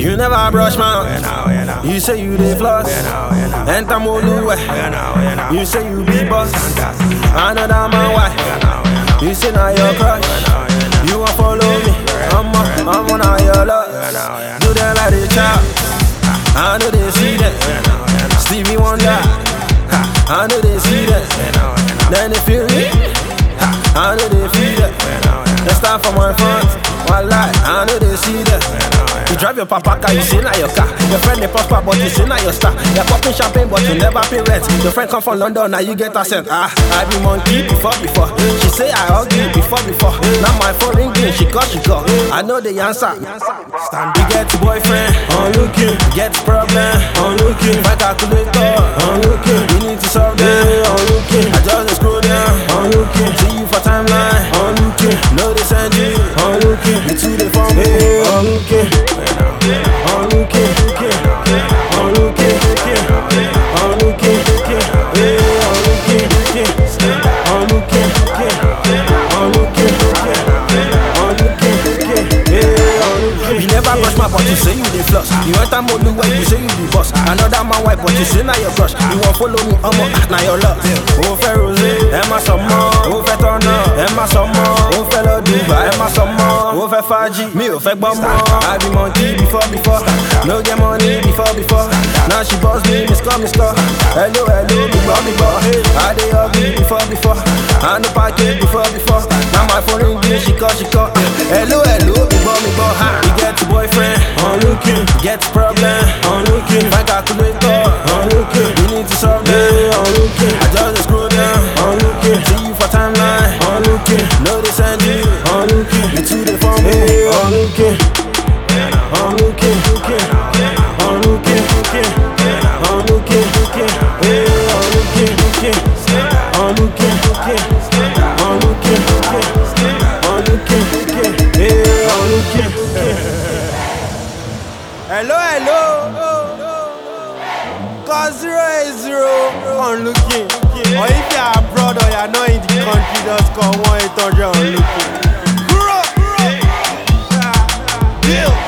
You never brush mouth. You say you dey floss. Enter Moluwe. You say you be boss. Another man wife. You say now your crush. You won't follow me. I'm on your love. Do them like they chop. I know they see that. Stevie Wonder. I know they see that. Then they feel me. I know they feel that. Let's start from my front. One lie, I know they see that. You drive your papa car, you say not your car. Your friend they prosper, but you say not your star. You're popping champagne, but you never pay rent. Your friend come from London, now you get a cent. I be monkey before. She say I ugly before. Now my phone ringing, she call. I know the answer. Stand, you get boyfriend, I'm looking. Get problem, I'm looking. My calculator, I'm looking. You need to solve them, I'm looking. I just scroll down, I'm looking. See you for timeline, I'm looking. Know they send you, I'm looking. You to the phone, I'm looking. I'm looking. I'm looking. I'm looking. You never brush my butt, you say you dey floss. You enter Moluwe, you say you be boss. Another man wife, but you say now your crush. You won't follow me, now your love. Oh, fẹ́ rosé, ẹ má sọ mọ́. Oh, fẹ́ tọ́nà, ẹ má sọ mọ́. Oh, fẹ́ lọ Dubai, ẹ má sọ mọ́. Oh, fẹ́ fàájì, mi ò fẹ́ gbọ́ mọ́. I be monkey before. No get money before. Now she boss me, miss call. Hello, big boy. I dey ugly before. I no package before. Now my phone ringing, she call. Hello, big boy. You get your boyfriend, I'm looking. Get problem, I'm looking. My calculator, I'm looking. You need to solve them, I'm looking. I just scroll down, I'm looking. See you for timeline, I'm looking. Know they send you, I'm looking. You to the phone, I'm looking. I'm looking. I'm looking. I'm looking. Hello. Cause 080 on looking. Or if you're abroad or you're not in the country, just call 1-800 on looking. Grow. Deal.